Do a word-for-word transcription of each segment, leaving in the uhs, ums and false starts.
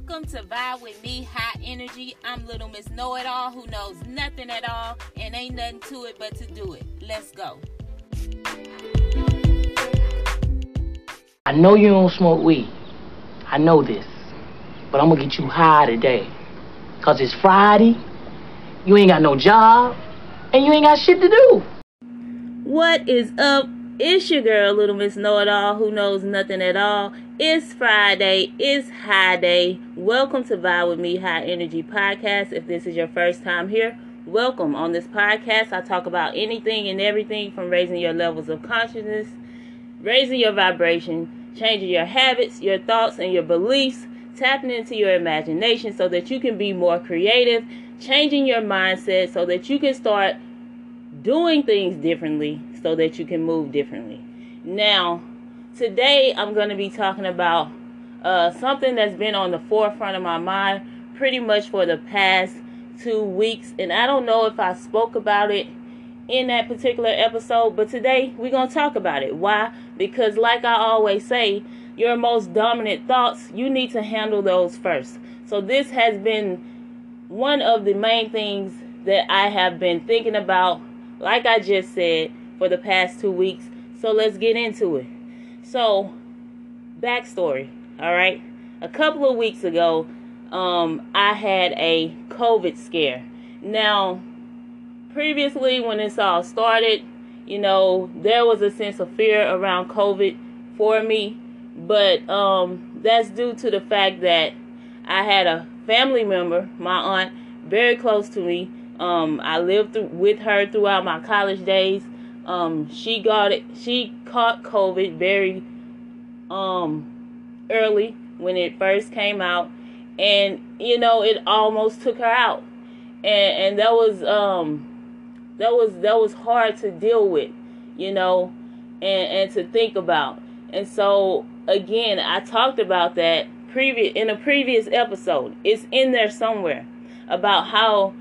Welcome to Vibe With Me, High Energy. I'm Little Miss Know-It-All who knows nothing at all and ain't nothing to it but to do it. Let's go. I know you don't smoke weed. I know this. But I'm gonna get you high today. Cause it's Friday, you ain't got no job, and you ain't got shit to do. What is up? It's your girl, Little Miss Know-It-All who knows nothing at all. It's Friday. It's High Day. Welcome to Vibe With Me, High Energy Podcast. If this is your first time here, welcome. On this podcast, I talk about anything and everything from raising your levels of consciousness, raising your vibration, changing your habits, your thoughts, and your beliefs, tapping into your imagination so that you can be more creative, changing your mindset so that you can start doing things differently so that you can move differently. Now, today I'm going to be talking about uh, something that's been on the forefront of my mind pretty much for the past two weeks. And I don't know if I spoke about it in that particular episode, but today we're going to talk about it. Why? Because like I always say, your most dominant thoughts, you need to handle those first. So this has been one of the main things that I have been thinking about, like I just said, for the past two weeks. So let's get into it. So, backstory, all right? A couple of weeks ago, um, I had a COVID scare. Now, previously when this all started, you know, there was a sense of fear around COVID for me. But um, that's due to the fact that I had a family member, my aunt, very close to me. Um, I lived through, with her throughout my college days. Um, she got it. She caught COVID very um, early when it first came out, and you know it almost took her out, and and that was um, that was that was hard to deal with, you know, and and to think about. And so again, I talked about that previous in a previous episode. It's in there somewhere about how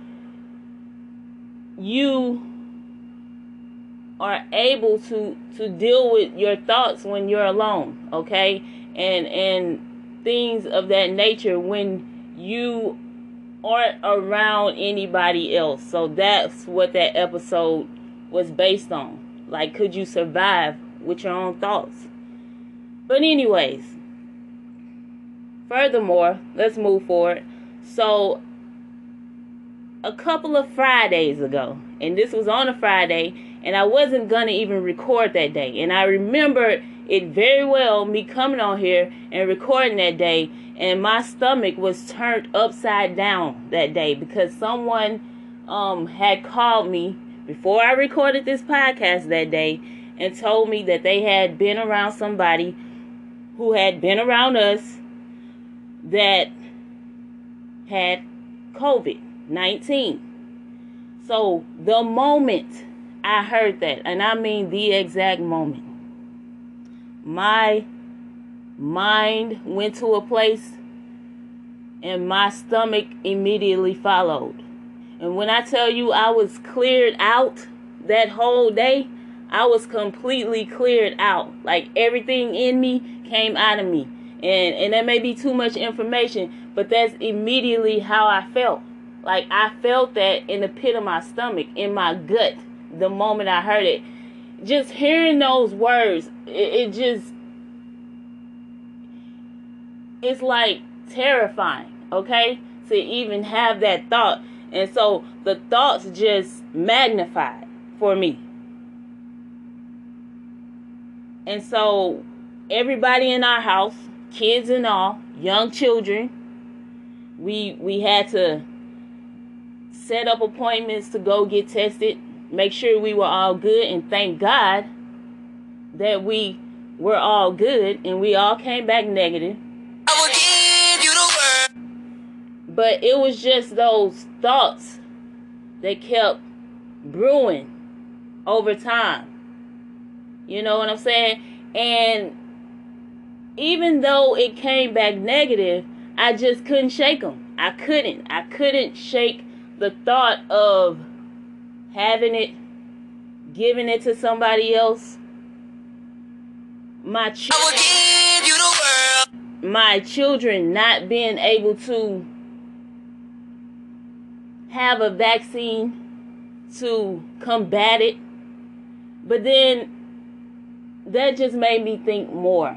you are able to to deal with your thoughts when you're alone, okay? And and things of that nature when you aren't around anybody else. So that's what that episode was based on. Like, could you survive with your own thoughts? But anyways, furthermore, let's move forward. So a couple of Fridays ago, and this was on a Friday, and I wasn't going to even record that day. And I remember it very well, me coming on here and recording that day, and my stomach was turned upside down that day because someone um, had called me before I recorded this podcast that day and told me that they had been around somebody who had been around us that had COVID nineteen. So the moment I heard that, and I mean the exact moment, my mind went to a place and my stomach immediately followed. And when I tell you I was cleared out that whole day, I was completely cleared out. Like everything in me came out of me. And and that may be too much information, but that's immediately how I felt. Like I felt that in the pit of my stomach, in my gut, the moment I heard it. Just hearing those words, it, it just, it's like terrifying, okay? To even have that thought. And so the thoughts just magnified for me. And so everybody in our house, kids and all, young children, we we had to set up appointments to go get tested, make sure we were all good, and thank God that we were all good and we all came back negative. I will give you the word. But it was just those thoughts that kept brewing over time. You know what I'm saying? And even though it came back negative, I just couldn't shake them. I couldn't. I couldn't shake the thought of having it, giving it to somebody else. My ch- I will give you the world. my children not being able to have a vaccine to combat it. But then that just made me think more.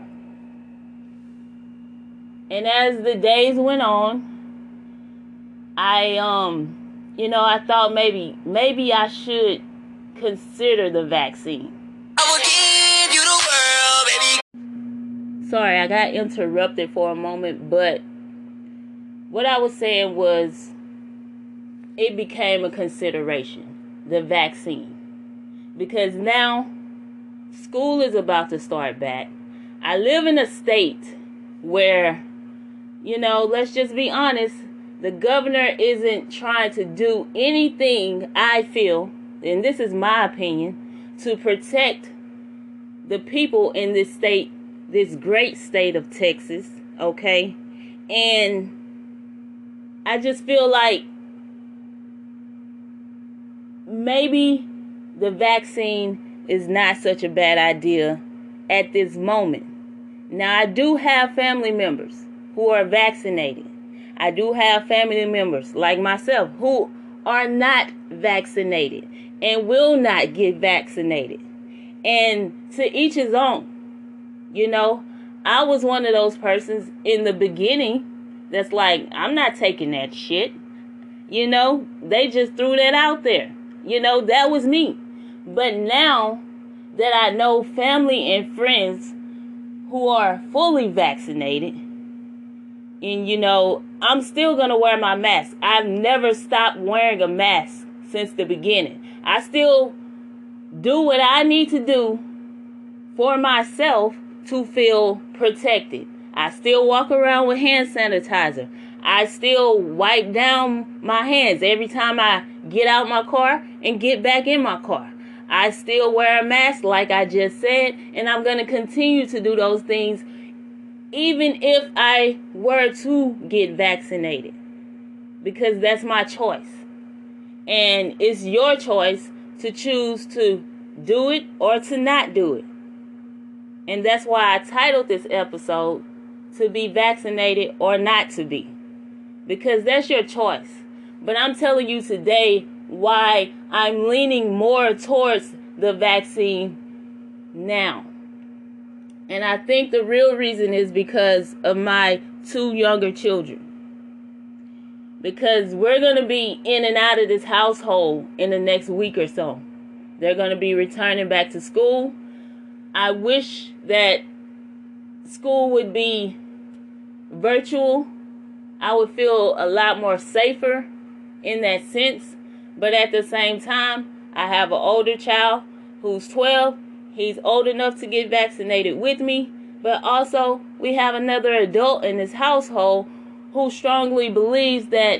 And as the days went on, I, um, you know, I thought maybe, maybe I should consider the vaccine. I will give you the world, baby. Sorry, I got interrupted for a moment, but what I was saying was it became a consideration, the vaccine. Because now school is about to start back. I live in a state where, you know, let's just be honest, the governor isn't trying to do anything, I feel, and this is my opinion, to protect the people in this state, this great state of Texas, okay? And I just feel like maybe the vaccine is not such a bad idea at this moment. Now, I do have family members who are vaccinated. I do have family members like myself who are not vaccinated and will not get vaccinated. And to each his own. You know, I was one of those persons in the beginning that's like, I'm not taking that shit. You know, they just threw that out there. You know, that was me. But now that I know family and friends who are fully vaccinated, and, you know, I'm still going to wear my mask. I've never stopped wearing a mask since the beginning. I still do what I need to do for myself to feel protected. I still walk around with hand sanitizer. I still wipe down my hands every time I get out my car and get back in my car. I still wear a mask like I just said, and I'm going to continue to do those things even if I were to get vaccinated, because that's my choice. And it's your choice to choose to do it or to not do it. And that's why I titled this episode, To Be Vaccinated or Not to Be. Because that's your choice. But I'm telling you today why I'm leaning more towards the vaccine now. And I think the real reason is because of my two younger children. Because we're going to be in and out of this household in the next week or so. They're going to be returning back to school. I wish that school would be virtual. I would feel a lot more safer in that sense. But at the same time, I have an older child who's twelve. He's old enough to get vaccinated with me. But also, we have another adult in this household who strongly believes that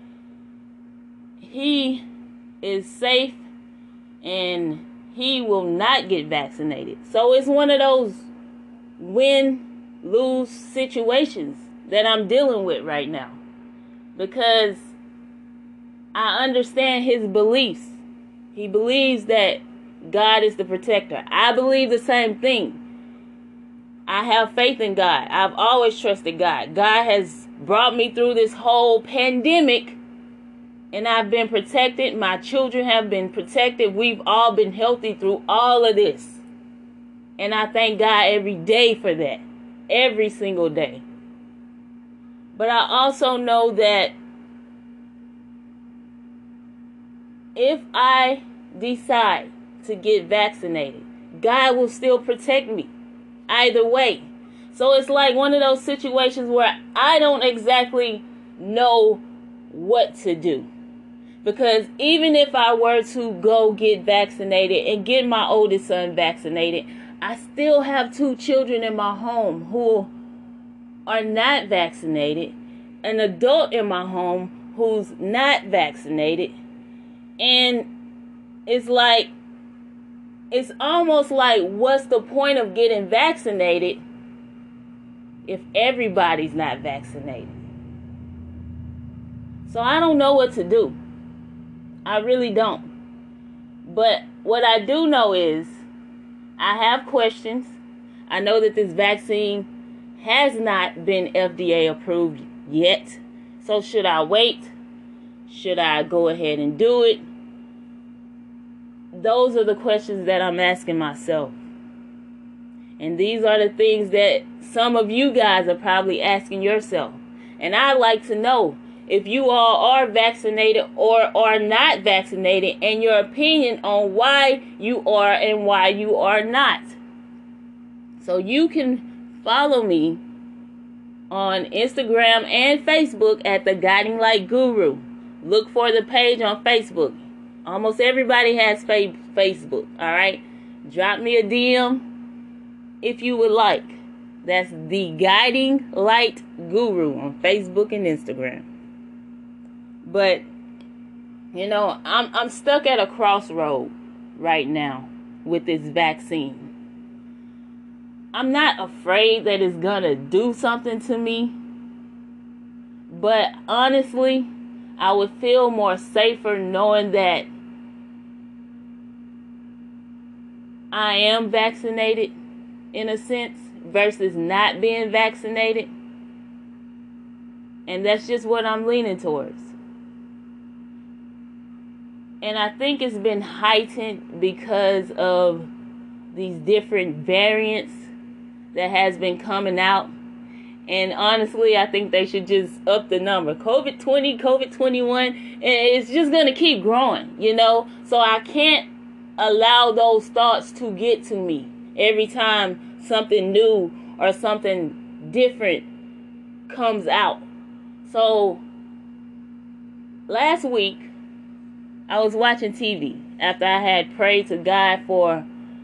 he is safe and he will not get vaccinated. So it's one of those win-lose situations that I'm dealing with right now. Because I understand his beliefs. He believes that God is the protector. I believe the same thing. I have faith in God. I've always trusted God. God has brought me through this whole pandemic, and I've been protected. My children have been protected. We've all been healthy through all of this. And I thank God every day for that. Every single day. But I also know that if I decide to get vaccinated, God will still protect me either way. So it's like one of those situations where I don't exactly know what to do. Because even if I were to go get vaccinated and get my oldest son vaccinated, I still have two children in my home who are not vaccinated, an adult in my home who's not vaccinated. And it's like, it's almost like, what's the point of getting vaccinated if everybody's not vaccinated? So I don't know what to do. I really don't. But what I do know is I have questions. I know that this vaccine has not been F D A approved yet. So should I wait? Should I go ahead and do it? Those are the questions that I'm asking myself. And these are the things that some of you guys are probably asking yourself. And I'd like to know if you all are vaccinated or are not vaccinated, and your opinion on why you are and why you are not. So you can follow me on Instagram and Facebook at The Guiding Light Guru. Look for the page on Facebook. Almost everybody has fa- Facebook, all right? Drop me a D M if you would like. That's The Guiding Light Guru on Facebook and Instagram. But, you know, I'm I'm stuck at a crossroad right now with this vaccine. I'm not afraid that it's gonna do something to me. But honestly, I would feel more safer knowing that I am vaccinated in a sense versus not being vaccinated. And that's just what I'm leaning towards. And I think it's been heightened because of these different variants that has been coming out. And honestly, I think they should just up the number. COVID twenty, COVID twenty-one, and it's just going to keep growing, you know. So I can't allow those thoughts to get to me every time something new or something different comes out. So last week, I was watching T V after I had prayed to God for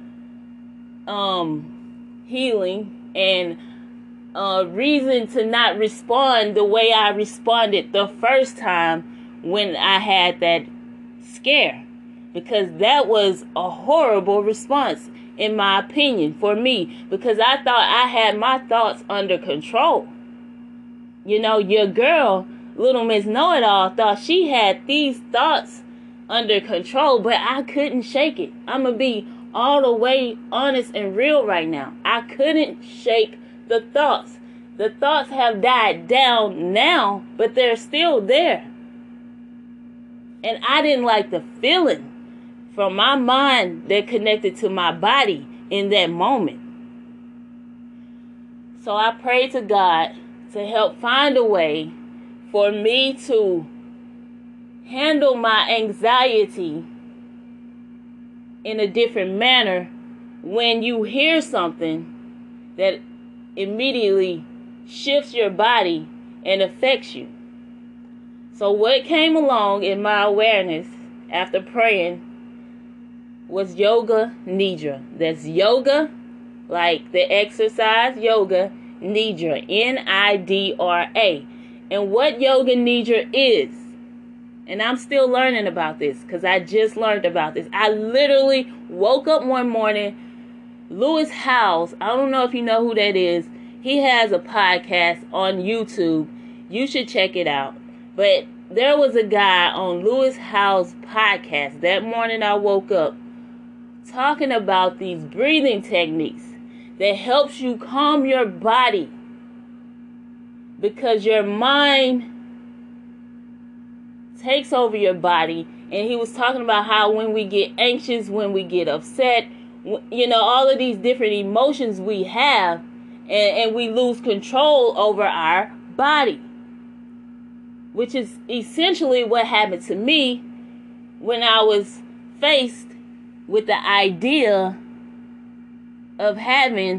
um, healing and a reason to not respond the way I responded the first time when I had that scare. Because that was a horrible response, in my opinion, for me. Because I thought I had my thoughts under control. You know, your girl, Little Miss Know-It-All, thought she had these thoughts under control, but I couldn't shake it. I'm gonna be all the way honest and real right now. I couldn't shake the thoughts. The thoughts have died down now, but they're still there. And I didn't like the feeling from my mind that connected to my body in that moment. So I prayed to God to help find a way for me to handle my anxiety in a different manner when you hear something that immediately shifts your body and affects you. So what came along in my awareness after praying was yoga nidra. That's yoga, like the exercise yoga, nidra, N I D R A. And what yoga nidra is, and I'm still learning about this because I just learned about this. I literally woke up one morning. Lewis Howes, I don't know if you know who that is. He has a podcast on YouTube. You should check it out. But there was a guy on Lewis Howes' podcast that morning I woke up talking about these breathing techniques that helps you calm your body because your mind takes over your body. And he was talking about how when we get anxious, when we get upset, you know, all of these different emotions we have, and, and we lose control over our body, which is essentially what happened to me when I was faced with the idea of having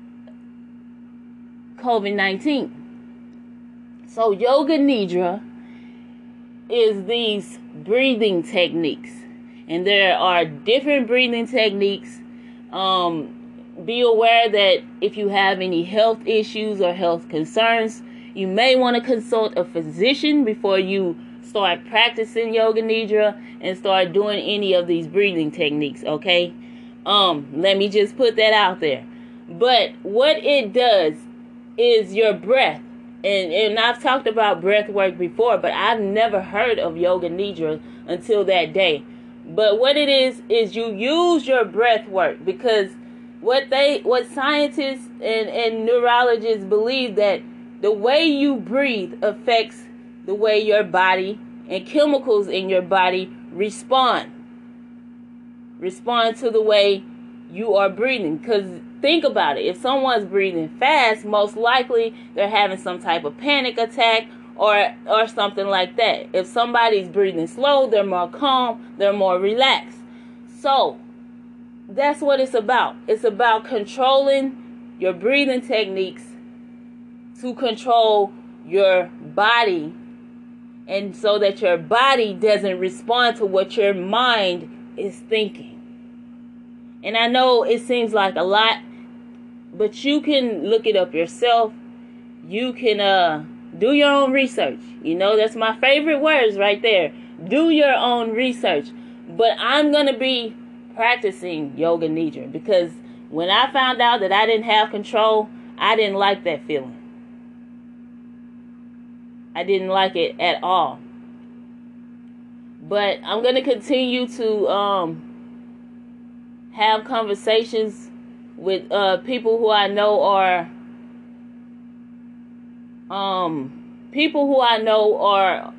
COVID nineteen. So yoga nidra is these breathing techniques, and there are different breathing techniques. Um, be aware that if you have any health issues or health concerns, you may want to consult a physician before you start practicing yoga nidra and start doing any of these breathing techniques, okay? Um, let me just put that out there. But what it does is your breath. And, and I've talked about breath work before, but I've never heard of yoga nidra until that day. But what it is, is you use your breath work because what they what scientists and, and neurologists believe, that the way you breathe affects the way your body and chemicals in your body respond. Respond to the way you are breathing. Because think about it. If someone's breathing fast, most likely they're having some type of panic attack or or something like that. If somebody's breathing slow, they're more calm, they're more relaxed. So that's what it's about. It's about controlling your breathing techniques to control your body, and so that your body doesn't respond to what your mind is thinking. And I know it seems like a lot, but you can look it up yourself. You can uh do your own research. You know, that's my favorite words right there. Do your own research. But I'm going to be practicing Yoga Nidra, because when I found out that I didn't have control, I didn't like that feeling. I didn't like it at all. But I'm going to continue to um, have conversations with uh, people who I know are um, people who I know are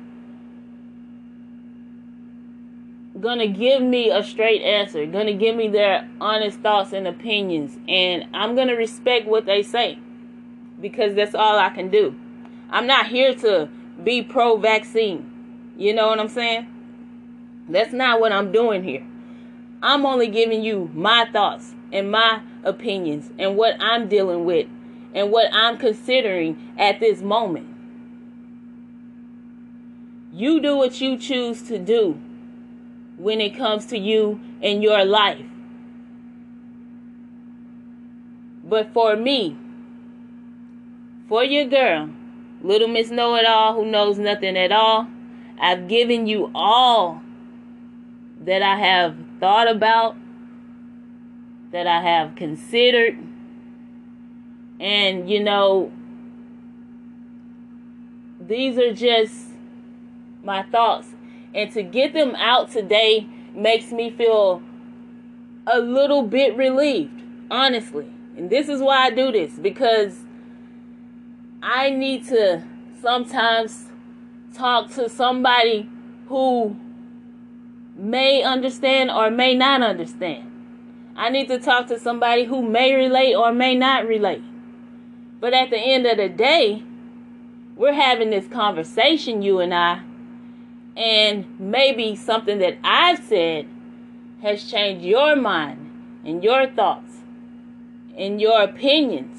gonna give me a straight answer, gonna give me their honest thoughts and opinions, and I'm gonna respect what they say, because that's all I can do. I'm not here to be pro-vaccine. You know what I'm saying? That's not what I'm doing here. I'm only giving you my thoughts and my opinions and what I'm dealing with and what I'm considering at this moment. You do what you choose to do when it comes to you and your life. But for me, for your girl, Little Miss Know-It-All, who knows nothing at all, I've given you all that I have thought about, that I have considered. And, you know, these are just my thoughts. And to get them out today makes me feel a little bit relieved, honestly. And this is why I do this, because I need to sometimes talk to somebody who may understand or may not understand. I need to talk to somebody who may relate or may not relate. But at the end of the day, we're having this conversation, you and I, and maybe something that I've said has changed your mind and your thoughts and your opinions.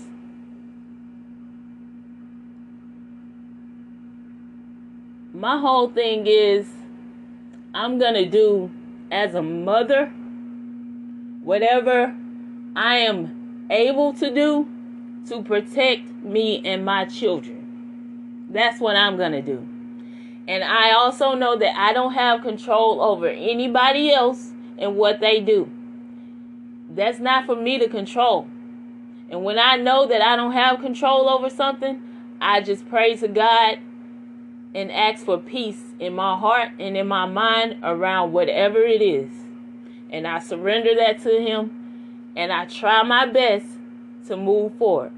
My whole thing is, I'm going to do as a mother whatever I am able to do to protect me and my children. That's what I'm going to do. And I also know that I don't have control over anybody else and what they do. That's not for me to control. And when I know that I don't have control over something, I just pray to God and ask for peace in my heart and in my mind around whatever it is. And I surrender that to Him, and I try my best to move forward.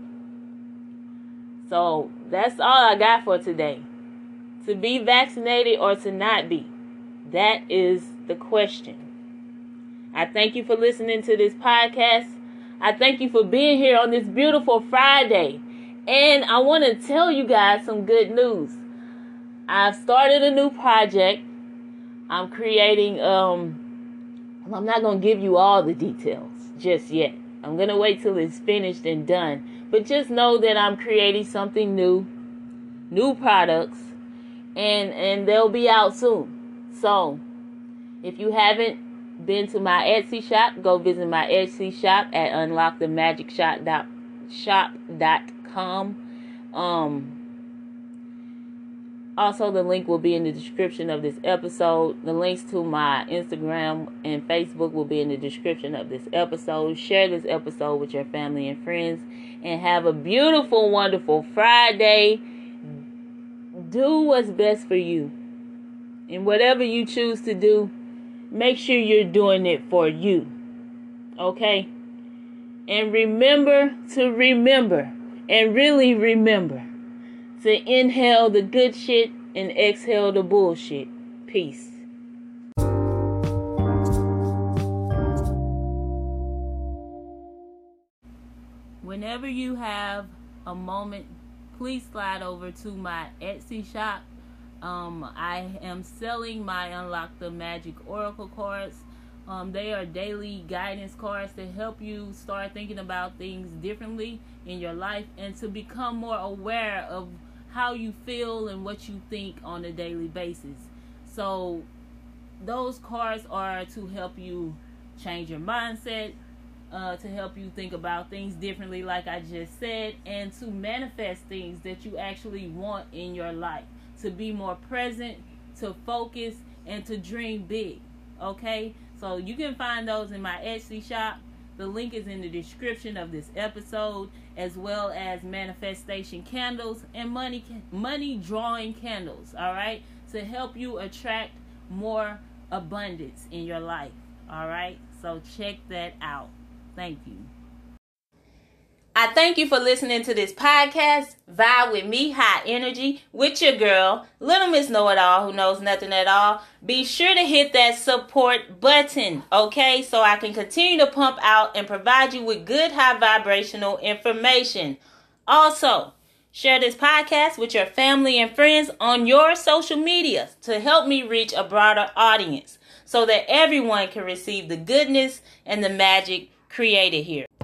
So that's all I got for today. To be vaccinated or to not be? That is the question. I thank you for listening to this podcast. I thank you for being here on this beautiful Friday. And I want to tell you guys some good news. I've started a new project. I'm creating, um, I'm not going to give you all the details just yet. I'm going to wait till it's finished and done. But just know that I'm creating something new, new products, and, and they'll be out soon. So, if you haven't been to my Etsy shop, go visit my Etsy shop at unlock the magic shop dot com. Um, Also, the link will be in the description of this episode. The links to my Instagram and Facebook will be in the description of this episode. Share this episode with your family and friends. And have a beautiful, wonderful Friday. Do what's best for you. And whatever you choose to do, make sure you're doing it for you. Okay? And remember to remember, and really remember, to inhale the good shit and exhale the bullshit. Peace. Whenever you have a moment, please slide over to my Etsy shop. Um, I am selling my Unlock the Magic Oracle cards. Um, they are daily guidance cards to help you start thinking about things differently in your life and to become more aware of how you feel and what you think on a daily basis. So those cards are to help you change your mindset, uh, to help you think about things differently like I just said, and to manifest things that you actually want in your life, to be more present, to focus, and to dream big. Okay? So you can find those in my Etsy shop. The link is in the description of this episode, as well as manifestation candles and money money drawing candles, all right, to help you attract more abundance in your life. All right, so check that out. Thank you. I thank you for listening to this podcast, Vibe with Me, High Energy, with your girl, Little Miss Know-It-All, who knows nothing at all. Be sure to hit that support button, okay, so I can continue to pump out and provide you with good, high vibrational information. Also, share this podcast with your family and friends on your social media to help me reach a broader audience so that everyone can receive the goodness and the magic created here.